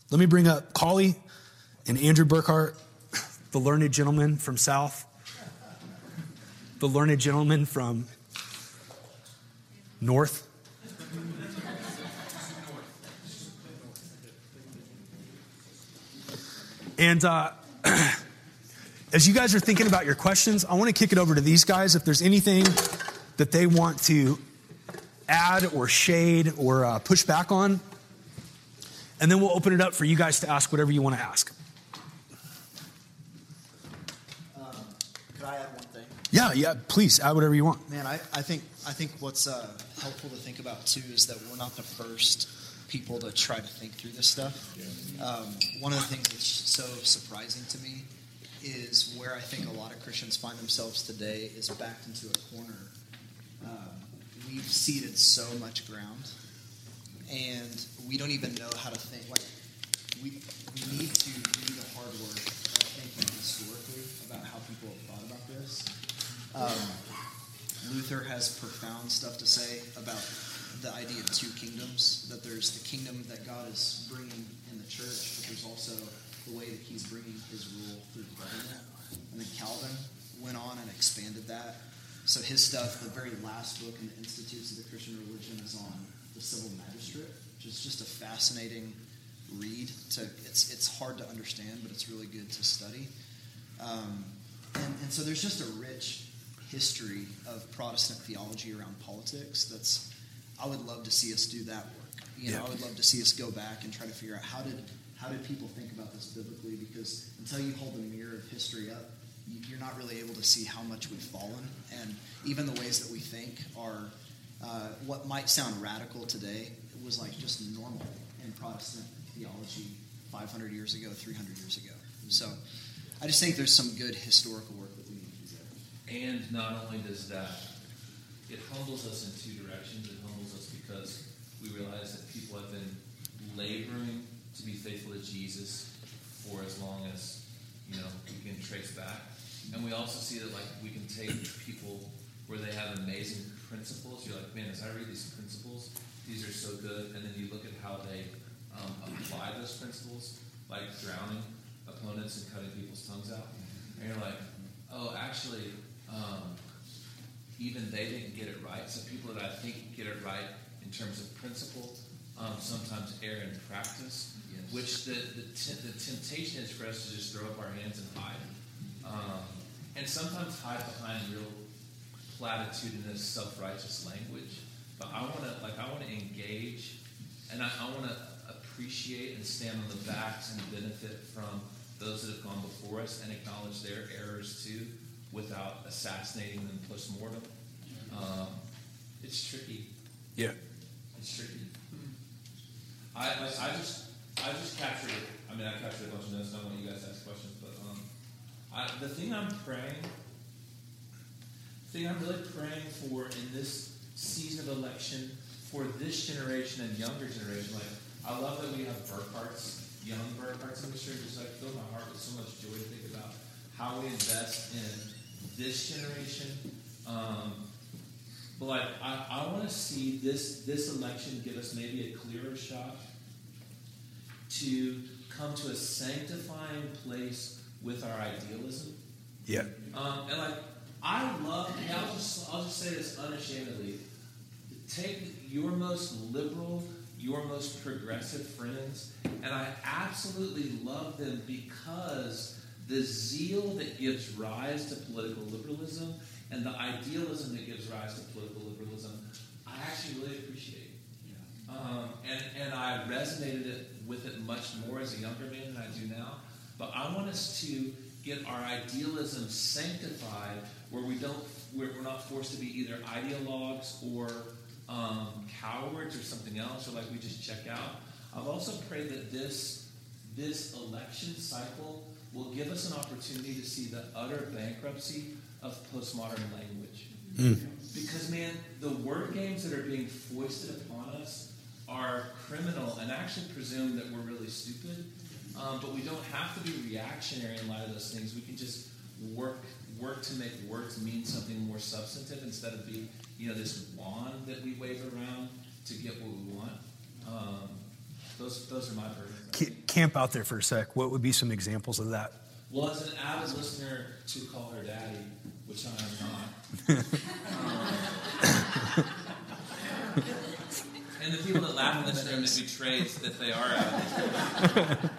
Let me bring up Collie and Andrew Burkhart, the learned gentleman from South, the learned gentleman from North. And as you guys are thinking about your questions, I want to kick it over to these guys. If there's anything that they want to add or shade or push back on, and then we'll open it up for you guys to ask whatever you want to ask. Could I add one thing? Yeah, please add whatever you want. Man, I think what's helpful to think about too is that we're not the first people to try to think through this stuff. One of the things that's so surprising to me is where I think a lot of Christians find themselves today is backed into a corner. We've ceded so much ground, and we don't even know how to think. Like we need to do the hard work of thinking historically about how people have thought about this. Luther has profound stuff to say about the idea of two kingdoms, that there's the kingdom that God is bringing in the church, but there's also the way that he's bringing his rule through the government. And then Calvin went on and expanded that. So his stuff, the very last book in the Institutes of the Christian Religion, is on the civil magistrate, which is just a fascinating read. It's hard to understand, but it's really good to study. And so there's just a rich history of Protestant theology around politics I would love to see us do that work. I would love to see us go back and try to figure out how did people think about this biblically, because until you hold the mirror of history up, you're not really able to see how much we've fallen, and even the ways that we think are what might sound radical today. It was like just normal in Protestant theology 500 years ago, 300 years ago. So I just think there's some good historical work that we need to do there. And not only does that, it humbles us in two directions. It humbles us because we realize that people have been laboring to be faithful to Jesus for as long as, we can trace back. And we also see that, we can take people where they have amazing principles. You're like, man, as I read these principles, these are so good. And then you look at how they apply those principles, like drowning opponents and cutting people's tongues out. And you're like, oh, actually, even they didn't get it right. So people that I think get it right in terms of principle sometimes err in practice, yes. Which the temptation is for us to just throw up our hands and hide. And sometimes hide behind real platitudinous, self-righteous language. But I want to engage, and I want to appreciate and stand on the backs and benefit from those that have gone before us and acknowledge their errors too, without assassinating them post-mortem. It's tricky. Yeah. It's tricky. I just captured it. I captured a bunch of notes. I don't want you guys to ask questions, but the thing I'm really praying for in this season of election for this generation and younger generation, I love that we have Burkharts, young Burkharts in the church. Just fill my heart with so much joy to think about how we invest in this generation. But I want to see this election give us maybe a clearer shot to come to a sanctifying place with our idealism. Yeah. I love, and I'll just say this unashamedly. Take your most liberal, your most progressive friends, and I absolutely love them because the zeal that gives rise to political liberalism and the idealism that gives rise to political liberalism, I actually really appreciate. And I resonated with it much more as a younger man than I do now. But I want us to get our idealism sanctified, where we're not forced to be either ideologues or cowards or something else, or we just check out. I've also prayed that this election cycle will give us an opportunity to see the utter bankruptcy of postmodern language. Because, man, the word games that are being foisted upon us are criminal and actually presume that we're really stupid. But we don't have to be reactionary in light of those things. We can just work to make words mean something more substantive instead of being, this wand that we wave around to get what we want. Those are my burdens. Camp out there for a sec. What would be some examples of that? Well, as an avid listener to Call Her Daddy, which I am not, and the people that laugh in this room that betrays that they are avid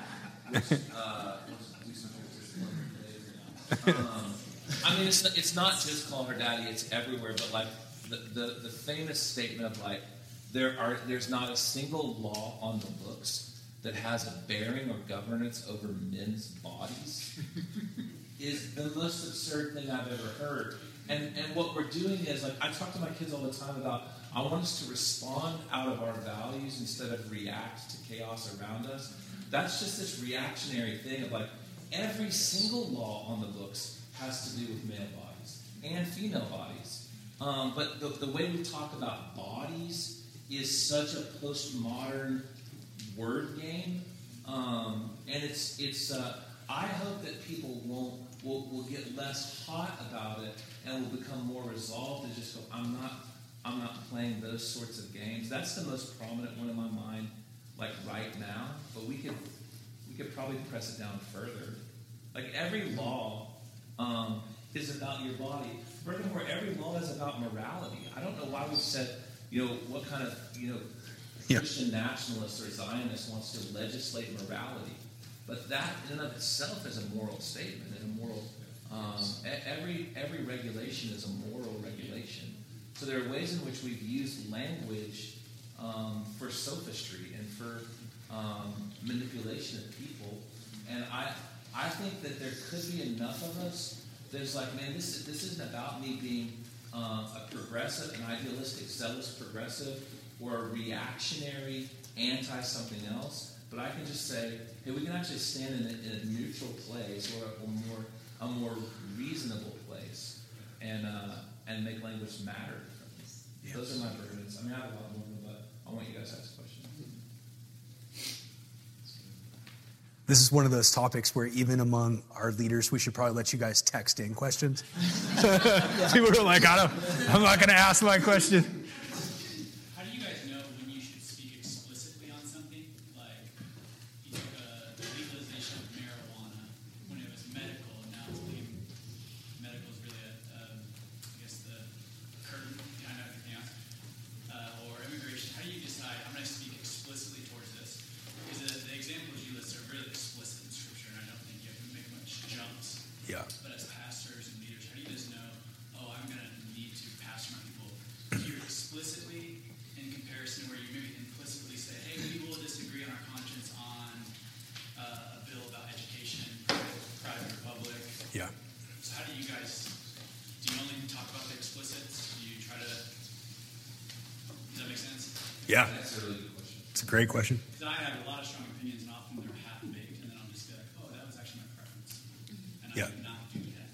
I mean, it's not just Call Her Daddy; it's everywhere. But like the famous statement of like, there's not a single law on the books that has a bearing or governance over men's bodies is the most absurd thing I've ever heard. And what we're doing is, like, I talk to my kids all the time about, I want us to respond out of our values instead of react to chaos around us. That's just this reactionary thing of, like, every single law on the books has to do with male bodies and female bodies. But the way we talk about bodies is such a postmodern word game, and it's. I hope that people will get less hot about it and will become more resolved to just go, I'm not playing those sorts of games. That's the most prominent one in my mind, like right now. But we could probably press it down further. Like every law is about your body. Furthermore, every law is about morality. I don't know why we said, what kind of Christian nationalist or Zionist wants to legislate morality. But that in and of itself is a moral statement and a moral. Every regulation is a moral regulation. So there are ways in which we've used language for sophistry and for manipulation of people. And I think that there could be enough of us. There's like, man, this isn't about me being a progressive, an idealistic, zealous progressive, or a reactionary anti-something else. But I can just say, hey, we can actually stand in a neutral place or a more reasonable place and make language matter. Yes. Those are my burdens. I mean, I have a lot more, but I want you guys to ask questions. This is one of those topics where even among our leaders, we should probably let you guys text in questions. People are like, I'm not going to ask my question. How do you guys know when you should speak explicitly on something? Like, you took the legalization of marijuana when it was medical, and now it's being medical is really, I guess, the curtain behind everything else. Or immigration. How do you decide, I'm going to speak explicitly towards this? Because the examples you list are really explicit in Scripture, and I don't think you have to make much jumps. Yeah. But as pastors and leaders, how do you guys know, I'm going to need to pastor my people here explicitly in comparison where you maybe implicitly say, hey, we will disagree on our conscience on a bill about education, private or public. Yeah. So how do you guys, do you only talk about the explicits? Do you try to, does that make sense? Yeah. That's a really good question. It's a great question. Because I have a lot of strong opinions, and often they're half-baked, and then I'll just be like, that was actually my preference. And I would not do that.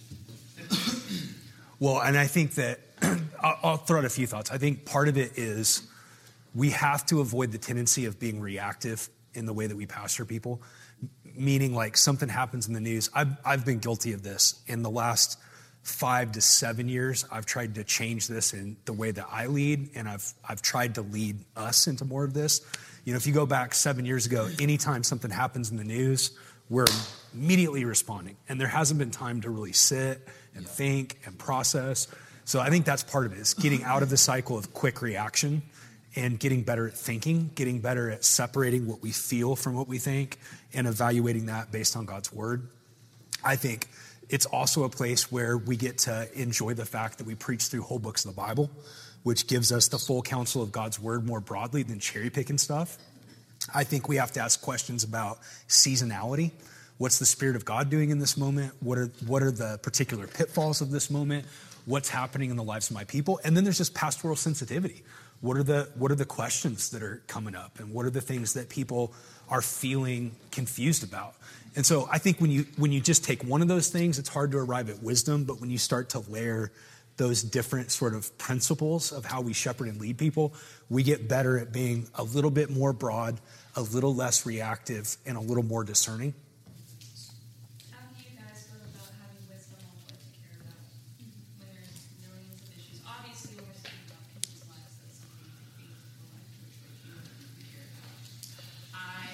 Well, and I think that I'll throw out a few thoughts. I think part of it is we have to avoid the tendency of being reactive in the way that we pastor people, meaning like something happens in the news. I've been guilty of this. In the last 5 to 7 years, I've tried to change this in the way that I lead, and I've tried to lead us into more of this. If you go back 7 years ago, anytime something happens in the news, we're immediately responding. And there hasn't been time to really sit and think and process. So I think that's part of it, is getting out of the cycle of quick reaction and getting better at thinking, getting better at separating what we feel from what we think and evaluating that based on God's word. I think it's also a place where we get to enjoy the fact that we preach through whole books of the Bible, which gives us the full counsel of God's word more broadly than cherry picking stuff. I think we have to ask questions about seasonality. What's the Spirit of God doing in this moment? What are the particular pitfalls of this moment? What's happening in the lives of my people? And then there's just pastoral sensitivity. What are the questions that are coming up? And what are the things that people are feeling confused about? And so I think when you just take one of those things, it's hard to arrive at wisdom. But when you start to layer those different sort of principles of how we shepherd and lead people, we get better at being a little bit more broad, a little less reactive, and a little more discerning. How do you guys feel about having wisdom on what to care about when there's millions of issues? Obviously, when we're speaking about people's lives, that's something I think people like to care about. I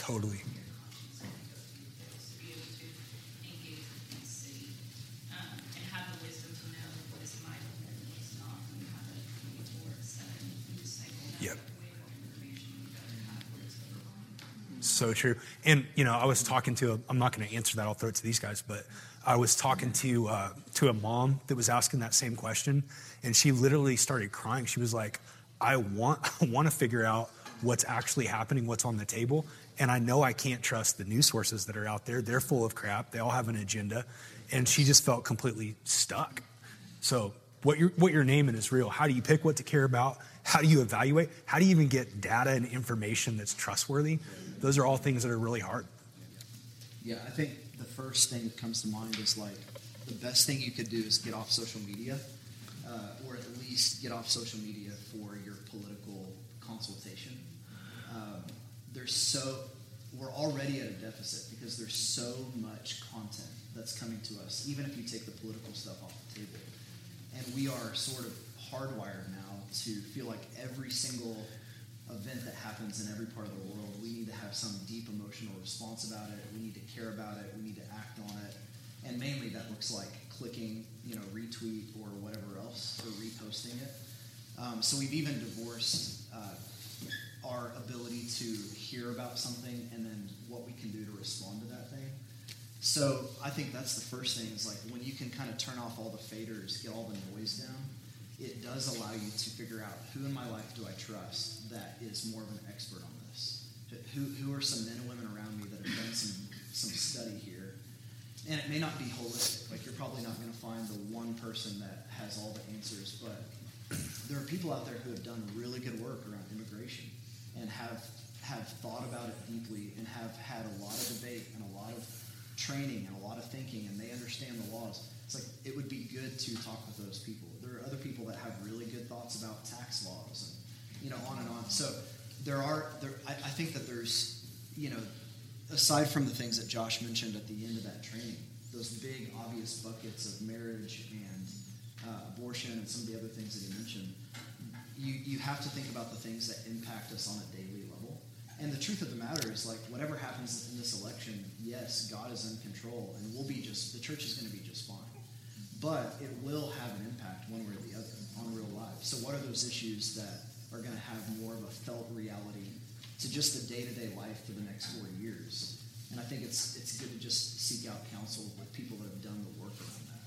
Totally. To be able to engage with the city and have the wisdom to know what is vital and what is not. And have a 24/7 news cycle. Yep. Way more information you gotta have where it's going on. So true. And, I was talking to, I'm not going to answer that, I'll throw it to these guys, but I was talking to a mom that was asking that same question, and she literally started crying. She was like, I want to figure out what's actually happening, what's on the table, and I know I can't trust the news sources that are out there. They're full of crap. They all have an agenda, and she just felt completely stuck. So what you're naming is real. How do you pick what to care about? How do you evaluate? How do you even get data and information that's trustworthy? Those are all things that are really hard. Yeah, I think the first thing that comes to mind is like the best thing you could do is get off social media, or at least get off social media for your political consultation. We're already at a deficit because there's so much content that's coming to us, even if you take the political stuff off the table. And we are sort of hardwired now to feel like every single event that happens in every part of the world, we need to have some deep emotional response about it. We need to care about it. We need to act on it. And mainly that looks like clicking, retweet or whatever else, or reposting it. So we've even divorced our ability to hear about something and then what we can do to respond to that thing. So I think that's the first thing, is like when you can kind of turn off all the faders, get all the noise down, it does allow you to figure out who in my life do I trust that is more of an expert on this. Who are some men and women around me that have done some study here. And it may not be holistic. Like, you're probably not going to find the one person that has all the answers, but there are people out there who have done really good work around immigration and have thought about it deeply and have had a lot of debate and a lot of training and a lot of thinking, and they understand the laws. It's like, it would be good to talk with those people. There are other people that have really good thoughts about tax laws and, on and on. So I think that there's, aside from the things that Josh mentioned at the end of that training, those big obvious buckets of marriage and abortion and some of the other things that he mentioned, you have to think about the things that impact us on a daily level. And the truth of the matter is, like, whatever happens in this election, yes, God is in control, and the church is going to be just fine. But it will have an impact one way or the other on real life. So what are those issues that are going to have more of a felt reality to just the day-to-day life for the next 4 years? And I think it's good to just seek out counsel with people that have done the work around that.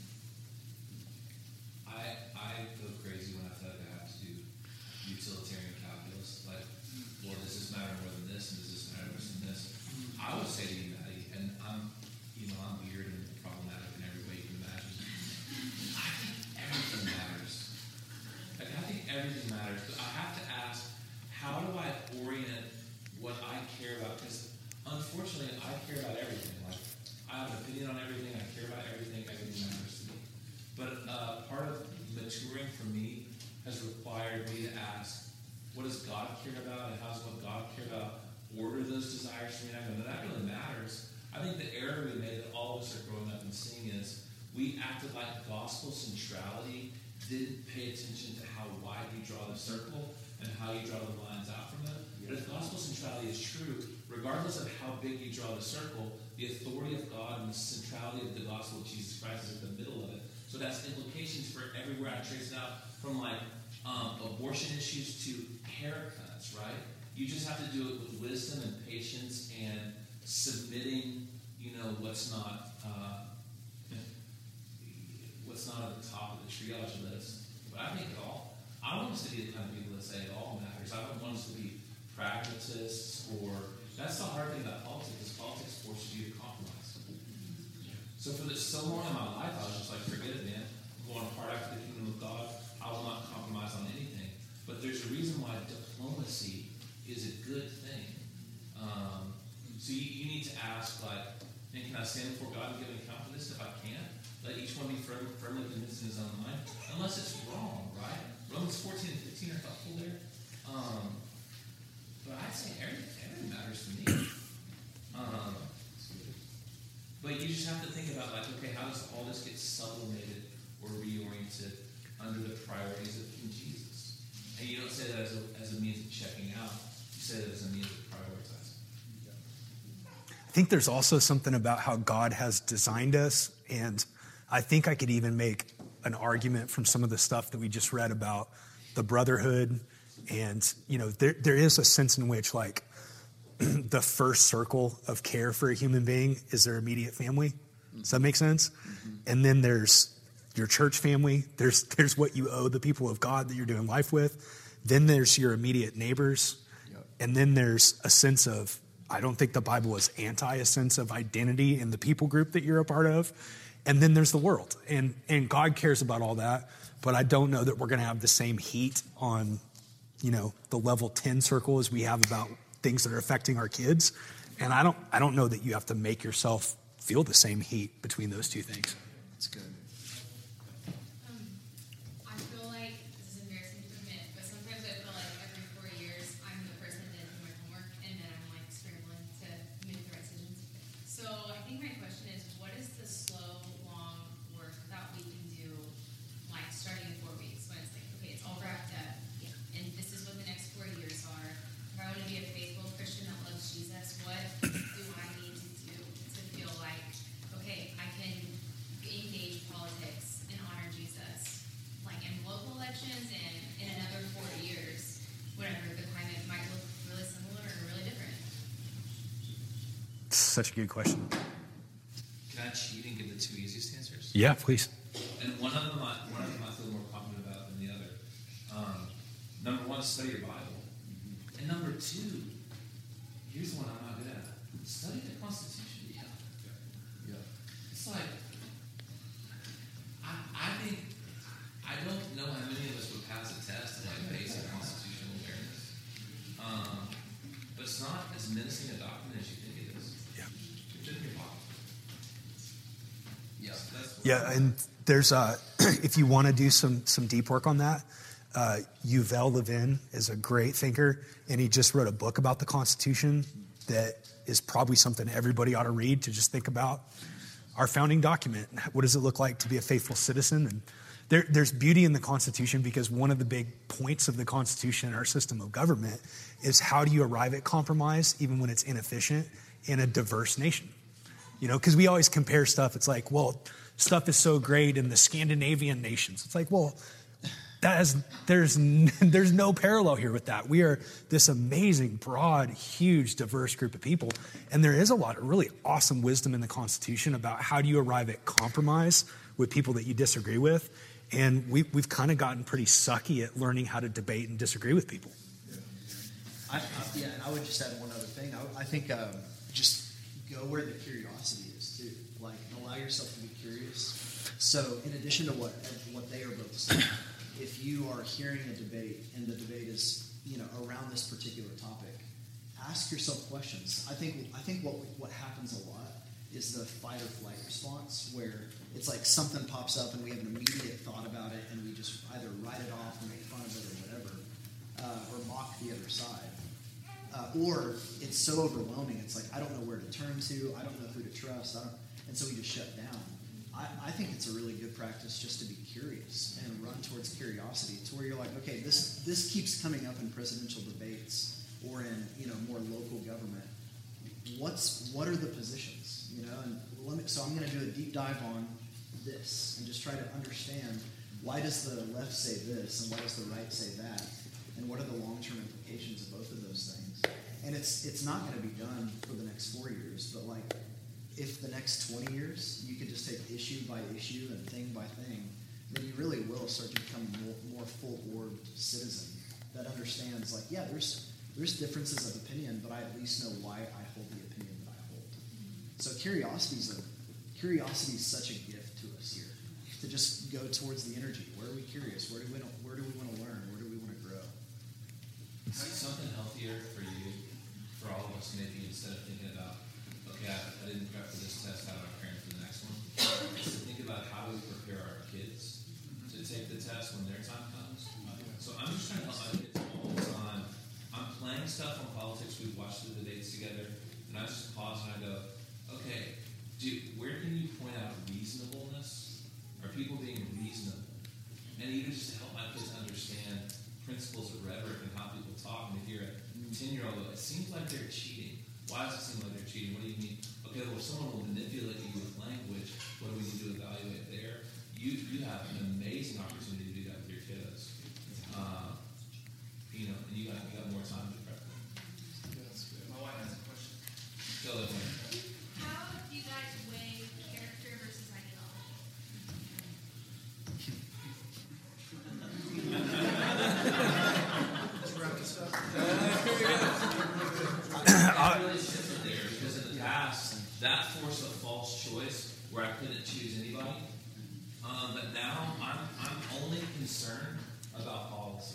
I go crazy when I feel like I have to do utilitarian calculus. Like, well, does this matter more than this, and does this matter more than this? I would say to you, Maddie, and I'm weird and problematic in every way you can imagine. I think everything matters. Like, I think everything matters, but I have to ask, how do I orient what I care about? Because unfortunately, I care about everything. Like, I have an opinion on everything. I care about everything. Everything matters to me. But part of maturing for me has required me to ask, what does God care about, and how does what God care about order those desires for me? And that really matters. I think the error we made that all of us are growing up and seeing is we acted like gospel centrality didn't pay attention to how wide you draw the circle and how you draw the lines out from it. But if gospel centrality is true, regardless of how big you draw the circle, the authority of God and the centrality of the gospel of Jesus Christ is at the middle of it. So that's implications for everywhere I trace it out, from like abortion issues to haircuts, right? You just have to do it with wisdom and patience and submitting, what's not at the top of the triage list. But I think I want us to be the kind of people that say it all matters. I don't want us to be pragmatists, or that's the hard thing about politics, is politics forces you to compromise. So for so long in my life, I was just like, forget it, man. I'm going hard after the kingdom of God. I will not compromise on anything. But there's a reason why diplomacy is a good thing. So you need to ask, like, man, can I stand before God and give an account for this? If I can't, let each one be firmly convinced in his own mind, unless it's wrong, right? Romans 14 and 15 are helpful there. But I'd say everything matters to me. But you just have to think about, like, okay, how does all this get sublimated or reoriented under the priorities of King Jesus? And you don't say that as a means of checking out. You say that as a means of prioritizing. think there's also something about how God has designed us, and I think I could even make an argument from some of the stuff that we just read about the brotherhood, and there is a sense in which like the first circle of care for a human being is their immediate family. Does that make sense? Mm-hmm. And then there's your church family. There's what you owe the people of God that you're doing life with. Then there's your immediate neighbors. Yep. And then there's a sense of, I don't think the Bible is anti a sense of identity in the people group that you're a part of. And then there's the world. And God cares about all that. But I don't know that we're going to have the same heat on, the level 10 circle as we have about things that are affecting our kids. And I don't know that you have to make yourself feel the same heat between those two things. That's good. I feel like, this is embarrassing to admit, but sometimes I feel like every 4 years I'm the person that didn't do my homework and then I'm like scrambling to make the right decisions. So I think my question is, what is the slow, long work that we can do, like starting in 4 weeks when it's like, okay, it's all wrapped up and this is what the next 4 years are. If I want to be a faithful Christian that loves Jesus, what do I need to do to feel like, okay, I can engage politics and honor Jesus, like in local elections and in another 4 years, whatever the climate might look really similar or really different? Such a good question. Can I cheat and give the two easiest answers? Yeah, please. And one of them I feel more confident about than the other. Number one, study your Bible. And number two, here's the one I'm not good at. Study the Constitution. Yeah. It's like, I think, I don't know how many of us would pass a test in like basic constitutional awareness. But it's not as menacing a document as you think it is. Yeah. It's in your pocket. Yeah. Yeah, and there's if you want to do some deep work on that, Yuval Levin is a great thinker, and he just wrote a book about the Constitution that is probably something everybody ought to read to just think about our founding document. What does it look like to be a faithful citizen? And there's beauty in the Constitution because one of the big points of the Constitution and our system of government is how do you arrive at compromise even when it's inefficient in a diverse nation? Because we always compare stuff. It's like, well, stuff is so great in the Scandinavian nations. It's like, well, there's no parallel here with that. We are this amazing, broad, huge, diverse group of people. And there is a lot of really awesome wisdom in the Constitution about how do you arrive at compromise with people that you disagree with. And we've kind of gotten pretty sucky at learning how to debate and disagree with people. And I would just add one other thing. I think just go where the curiosity is, too. Like, allow yourself to be curious. So in addition to what they are both saying, if you are hearing a debate and the debate is around this particular topic, ask yourself questions. I think what happens a lot is the fight or flight response, where it's like something pops up and we have an immediate thought about it and we just either write it off or make fun of it or whatever, or mock the other side. Or it's so overwhelming, it's like, I don't know where to turn to, I don't know who to trust, and so we just shut down. I think it's a really good practice just to be curious and run towards curiosity. It's where you're like, okay, this keeps coming up in presidential debates or in more local government. What are the positions? So I'm going to do a deep dive on this and just try to understand, why does the left say this and why does the right say that, and what are the long-term implications of both of those things? And it's not going to be done for the next 4 years, but like, if the next 20 years you could just take issue by issue and thing by thing, then you really will start to become a more full-orbed citizen that understands, like, yeah, there's differences of opinion, but I at least know why I hold the opinion that I hold. So curiosity is such a gift to us here, to just go towards the energy. Where are we curious? Where do we want to learn? Where do we want to grow? Something healthier for you, for all of us maybe, instead of thinking about, okay, I didn't prep for this test, how do I prepare for the next one? Is to think about how do we prepare our kids to take the test when their time comes. So I'm just trying to help my kids all the time. I'm playing stuff on politics. We've watched the debates together, and I just pause and I go, okay, where can you point out reasonableness? Are people being reasonable? And even just to help my kids understand principles of rhetoric and how people talk. And if you're a 10-year-old, it seems like they're cheating. Why does it seem like they're cheating? What do you mean? guys weigh character versus ideology? I really shifted there because in the past, that forced a false choice where I couldn't choose anybody. But now I'm only concerned about policy.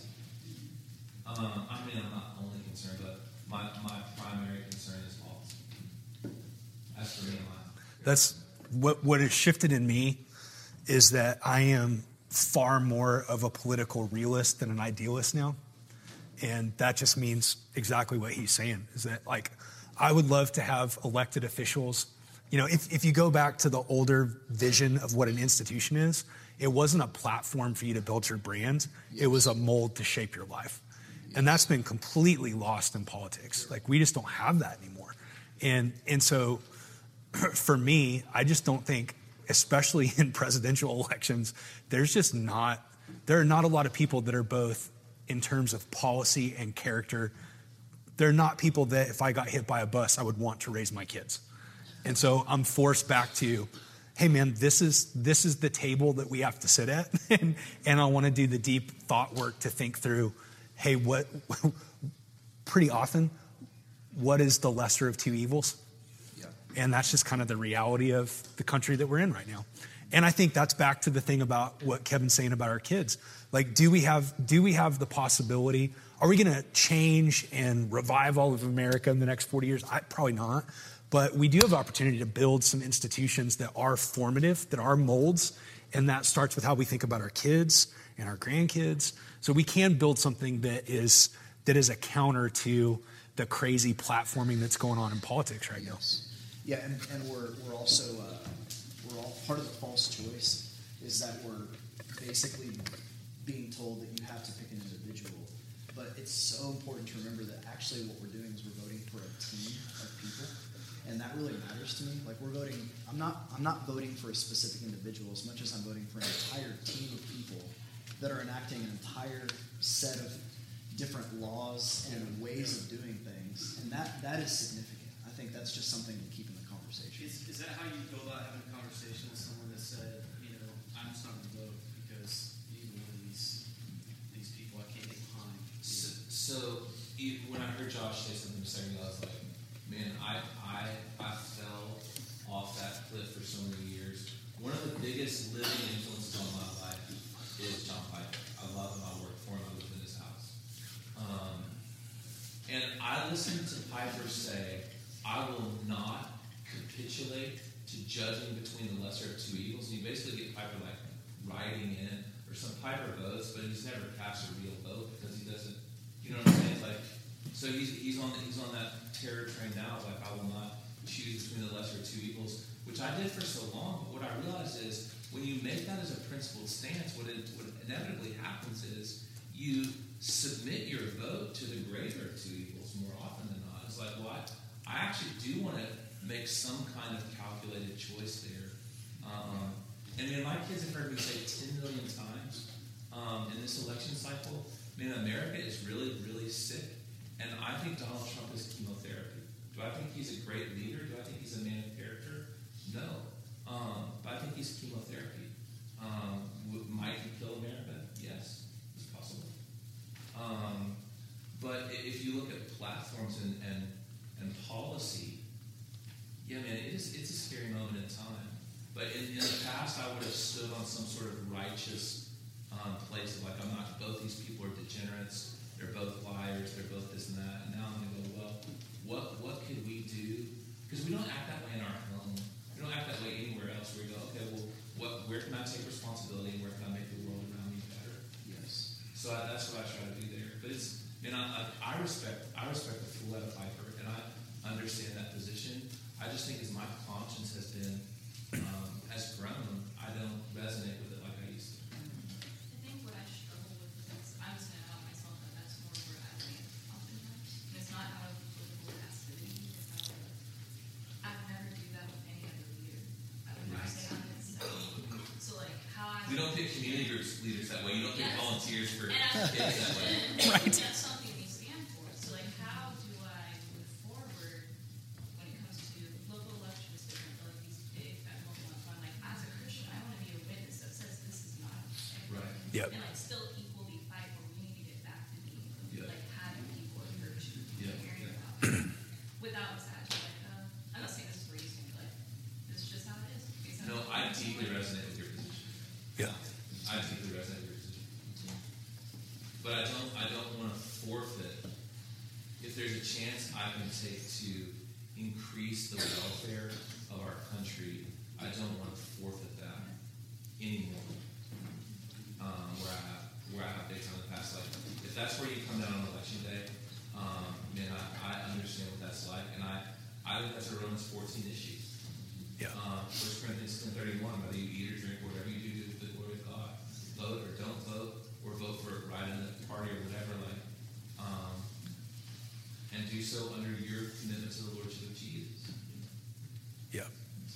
I mean, I'm not only concerned, but my primary concern is policy. As for me, That's what has shifted in me is that I am far more of a political realist than an idealist now. And that just means exactly what he's saying, is that, like, I would love to have elected officials. You know, if you go back to the older vision of what an institution is, it wasn't a platform for you to build your brand. It was a mold to shape your life. And that's been completely lost in politics. Like, we just don't have that anymore. And so for me, I just don't think, especially in presidential elections, there are not a lot of people that are both, in terms of policy and character, they're not people that if I got hit by a bus, I would want to raise my kids. And so I'm forced back to, hey man, this is the table that we have to sit at. and I want to do the deep thought work to think through, hey, pretty often, what is the lesser of two evils? Yeah. And that's just kind of the reality of the country that we're in right now. And I think that's back to the thing about what Kevin's saying about our kids. Like, do we have the possibility? Are we going to change and revive all of America in the next 40 years? Probably not. But we do have the opportunity to build some institutions that are formative, that are molds. And that starts with how we think about our kids and our grandkids. So we can build something that is a counter to the crazy platforming that's going on in politics right now. Yeah, and we're also we're all part of the false choice is that we're basically being told that you have to pick an individual. But it's so important to remember that actually what we're doing is we're voting for a team of people, and that really matters to me. Like, we're voting. I'm not voting for a specific individual as much as I'm voting for an entire team of people that are enacting an entire set of different laws and ways of doing things, and that is significant. I think that's just something to keep in the conversation. Is that how you go about having a conversation with someone that said, I'm just not going to vote because either one of these people I can't get behind? So when I heard Josh say something a second ago, I was like, man, I fell off that cliff for so many years. One of the biggest living influences on my life is John Piper. I love him. I work for him. I live in his house. And I listened to Piper say, I will not capitulate to judging between the lesser of two evils. And you basically get Piper like riding in, or some Piper votes, but he's never cast a real vote because he doesn't, you know what I'm saying? Like, so he's on that terror train now. Like, I will not choose between the lesser of two evils, which I did for so long. But what I realized is when you make that as a principled stance, what inevitably happens is you submit your vote to the greater of two evils more often than not. It's like, well, I actually do want to make some kind of calculated choice there. And my kids have heard me say 10 million times in this election cycle, America is really, really sick. And I think Donald Trump is chemotherapy. Do I think he's a great leader? Do I think he's a man of character? No. But I think he's chemotherapy. Might he kill America? Yes, it's possible. But if you look at platforms and policy, yeah, man, it's a scary moment in time. But in the past, I would have stood on some sort of righteous place of like, both these people are degenerates, they're both liars, they're both this and that. And now I'm going to go, well, what could we do? Because we don't act that way in our home. We don't act that way anywhere else where we go, okay, well, where can I take responsibility and where can I make the world around me better? Yes. So that's what I try to do there. But it's, I respect the fool out of Piper, and I understand that position. I just think as my conscience has been, has grown, I don't resonate with it like I used to. I think what I struggle with is I'm just going to out myself that that's more where I land oftentimes. And it's not out of political passivity. It's out of, I would never do that with any other leader. I would never say I'm going to say. So like how I... We don't pick community groups leaders that way. You don't pick volunteers for And kids that way. Right. That's something we stand for. So like how do I move forward when it comes to local elections different, like these Yep. And like still equally fight where we need to get back to being Yeah. like having people in church Yeah. caring about without such like I'm not saying this is where you think like this is just how it is. Based on No, what I you're deeply doing. resonate with your position. Yeah. I deeply resonate with your position. But I don't want to forfeit. If there's a chance I can take to increase the welfare of our country, I don't want to forfeit that anymore. Where I have big time in the past, like if that's where you come down on election day, man, I understand what that's like, and I think that's a Romans 14 issue. Yeah. 1 Corinthians 10:31, whether you eat or drink, whatever you do for the glory of God. Vote or don't vote, or vote for right in the party or whatever, and do so under your commitment to the Lordship of Jesus. Yeah.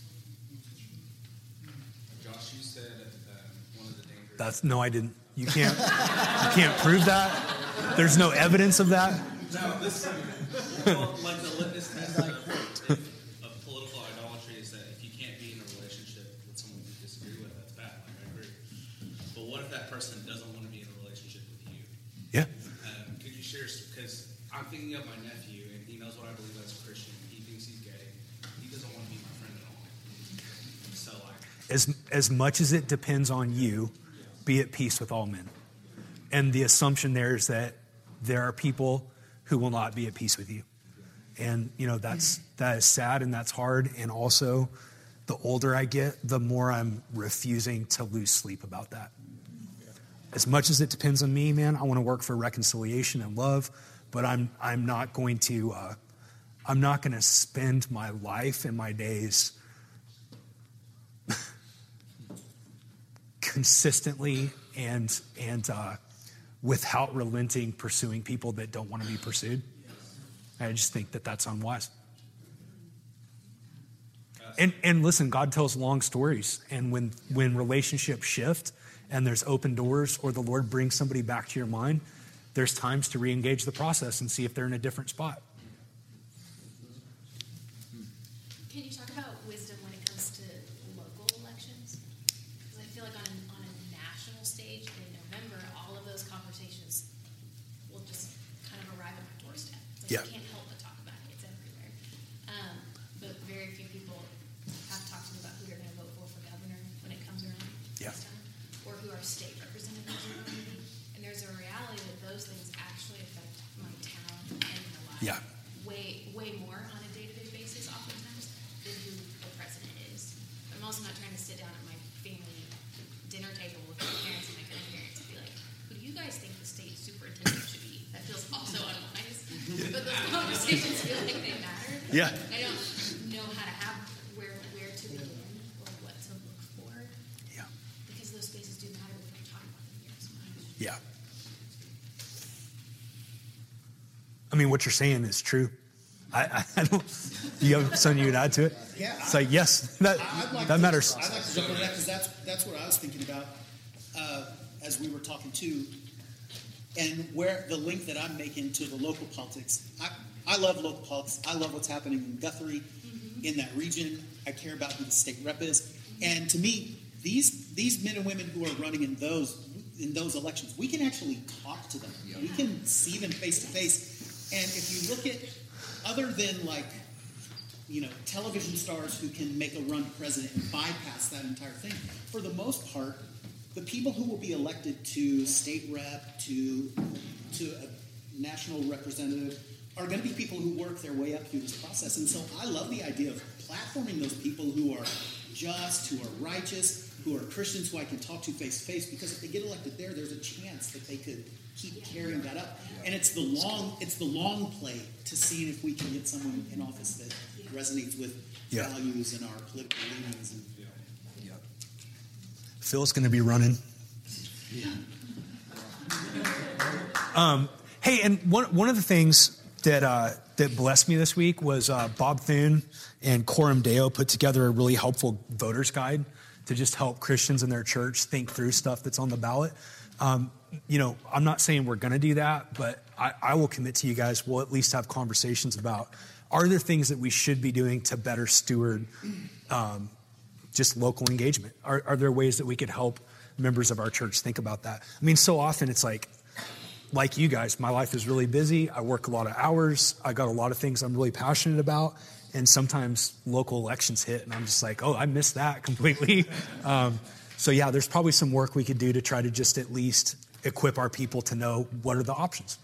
Josh, you said one of the dangerous. I didn't. You can't prove that. There's no evidence of that. No, this well, like the litmus test of political idolatry is that if you can't be in a relationship with someone you disagree with, that's bad. Like, I agree. But what if that person doesn't want to be in a relationship with you? Yeah. Could you share? Because I'm thinking of my nephew, and he knows what I believe as a Christian. He thinks he's gay. He doesn't want to be my friend at all. So, like, As much as it depends on you, be at peace with all men. And the assumption there is that there are people who will not be at peace with you. And, that is sad and that's hard. And also, the older I get, the more I'm refusing to lose sleep about that. As much as it depends on me, man, I want to work for reconciliation and love, but I'm not going to spend my life and my days consistently and without relenting pursuing people that don't want to be pursued. I just think that that's unwise. And listen, God tells long stories, and when relationships shift and there's open doors, or the Lord brings somebody back to your mind, there's times to re-engage the process and see if they're in a different spot. Can you talk about wisdom when it comes to local elections? Because I feel like on a national stage in November, all of those conversations will just kind of arrive at my doorstep. It's like Yeah. you can't help but talk about it. It's everywhere. But very few people have talked to me about who they're going to vote for governor when it comes around Yeah. this time, or who our state representatives are going to be. And there's a reality that those things actually affect my town and my life. Yeah. Way more on a day-to-day basis oftentimes than who the president is. I'm also not trying to sit down at my family dinner table with my parents and my grandparents and be like, who do you guys think the state superintendent should be? That feels also unwise. But those conversations feel like they matter. Yeah. I don't know how to have where to begin or what to look for, Yeah. because those spaces do matter when we're talking about them here so much. Yeah. I mean, what you're saying is true. I don't. Do you have something you would add to it? Yeah. It's like, yes, that matters. I'd like to jump on that because that's what I was thinking about as we were talking too, and where the link that I'm making to the local politics. I love local politics. I love what's happening in Guthrie, in that region. I care about who the state rep is, and to me, these men and women who are running in those elections, we can actually talk to them. We can see them face to face, and if you look at other than television stars who can make a run to president and bypass that entire thing, for the most part, the people who will be elected to state rep, to a national representative, are going to be people who work their way up through this process. And so I love the idea of platforming those people who are just, who are righteous, who are Christians who I can talk to face to face, because if they get elected there's a chance that they could keep carrying that up. And it's the long play to seeing if we can get someone in office that resonates with values and our political leanings. And Phil's going to be running. Hey, and one of the things that blessed me this week was Bob Thune and Coram Deo put together a really helpful voters guide to just help Christians in their church think through stuff that's on the ballot. I'm not saying we're going to do that, but I will commit to you guys, we'll at least have conversations about, are there things that we should be doing to better steward just local engagement? Are there ways that we could help members of our church think about that. I mean, so often it's like you guys, my life is really busy. I work a lot of hours. I got a lot of things I'm really passionate about. And sometimes local elections hit and I'm just like, oh, I missed that completely. So yeah, there's probably some work we could do to try to just at least equip our people to know what are the options.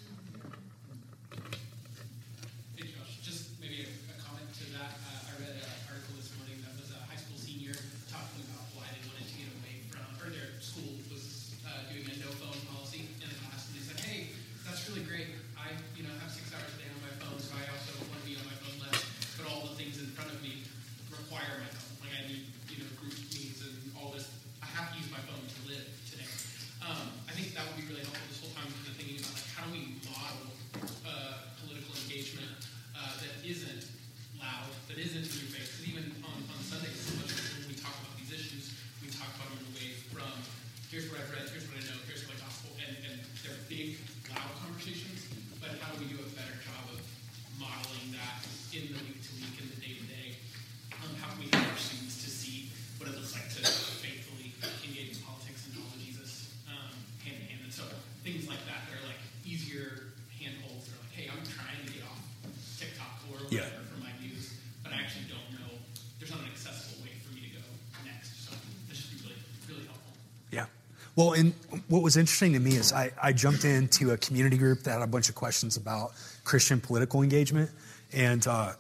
Hey Josh, just maybe a comment to that. I read an article this morning that was a high school senior talking about why they wanted to get away from, or their school was doing a no phone policy in the class, and they said, hey, that's really great. I have 6 hours a day on my phone, so I also want to be on my phone less, but all the things in front of me require my phone. Like I need, group meetings and all this. I have to use my phone to live today. I think that would be really helpful this whole time, kind of thinking about like how do we model political engagement that isn't loud, that isn't in your face. Because even on Sundays, so much when we talk about these issues, we talk about them away from here's what I've read, here's what I know, here's my gospel, and they're big, loud conversations. But how do we do a better job of modeling that in the week to week, in the day to day? How can we help our students to see what it looks like to faithfully engage in politics and follow Jesus hand in hand? And so things like that are like easier handholds. They're like, hey, I'm trying to get off TikTok or whatever for my views, but I actually don't know. There's not an accessible way for me to go next. So this should be really, really helpful. Yeah. Well, and what was interesting to me is I jumped into a community group that had a bunch of questions about Christian political engagement. And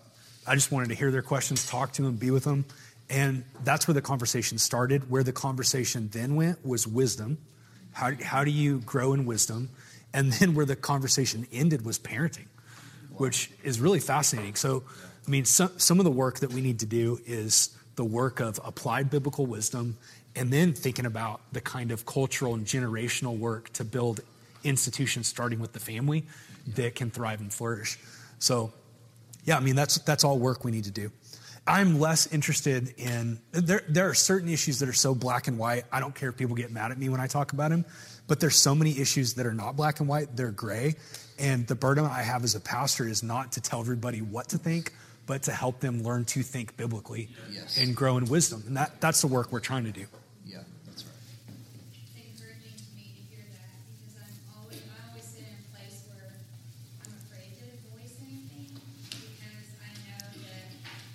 I just wanted to hear their questions, talk to them, be with them. And that's where the conversation started. Where the conversation then went was wisdom. How do you grow in wisdom? And then where the conversation ended was parenting, which is really fascinating. So, I mean, some of the work that we need to do is the work of applied biblical wisdom and then thinking about the kind of cultural and generational work to build institutions starting with the family that can thrive and flourish. So, yeah, I mean, that's all work we need to do. I'm less interested in, there are certain issues that are so black and white. I don't care if people get mad at me when I talk about them, but there's so many issues that are not black and white, they're gray. And the burden I have as a pastor is not to tell everybody what to think, but to help them learn to think biblically and grow in wisdom. And that's the work we're trying to do. Yeah, that's right. It's encouraging to me to hear that because I always sit in a place where I'm afraid to voice anything because I know that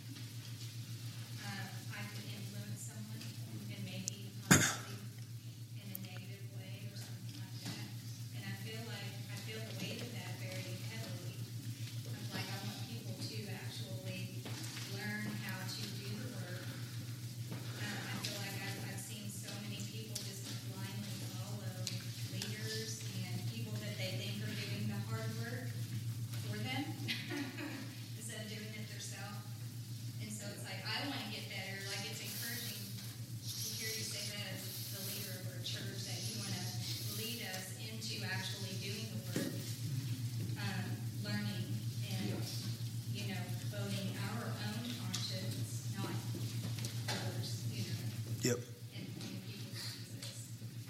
I could influence someone and maybe possibly in a negative way or something like that. And I feel the weight of that very heavily. I'm like I want people to actually learn how to do the work. I feel like I've seen so many people just blindly follow leaders and people that they think are doing the hard work for them instead of doing it themselves. And so it's like, I want to get better. Like, it's encouraging to hear you say that as the leader of our church, that you want to lead us into actually doing the work, learning and, voting our own conscience, not others, Yep. and pointing people to Jesus.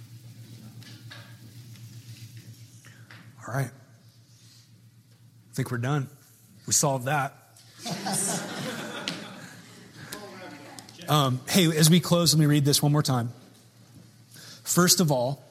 All right. I think we're done. We solved that. Hey, as we close, let me read this one more time. First of all,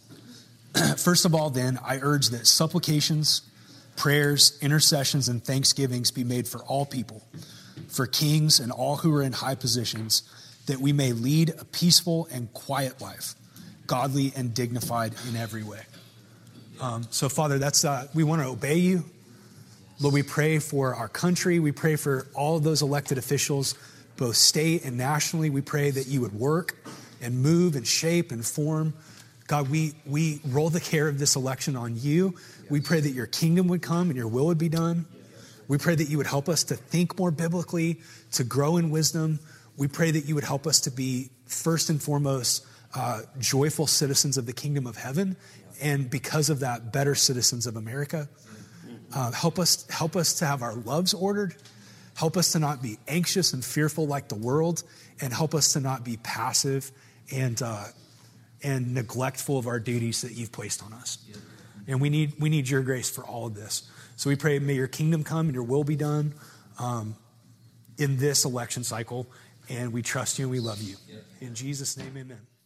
then, I urge that supplications, prayers, intercessions, and thanksgivings be made for all people, for kings and all who are in high positions, that we may lead a peaceful and quiet life, godly and dignified in every way. So, Father, we want to obey you. Lord, we pray for our country. We pray for all of those elected officials, both state and nationally. We pray that you would work and move and shape and form. God, we roll the care of this election on you. We pray that your kingdom would come and your will would be done. We pray that you would help us to think more biblically, to grow in wisdom. We pray that you would help us to be, first and foremost, joyful citizens of the kingdom of heaven, and because of that, better citizens of America. Help us to have our loves ordered. Help us to not be anxious and fearful like the world, and help us to not be passive and neglectful of our duties that you've placed on us. And we need your grace for all of this. So we pray, may your kingdom come and your will be done in this election cycle. And we trust you and we love you. In Jesus' name, amen.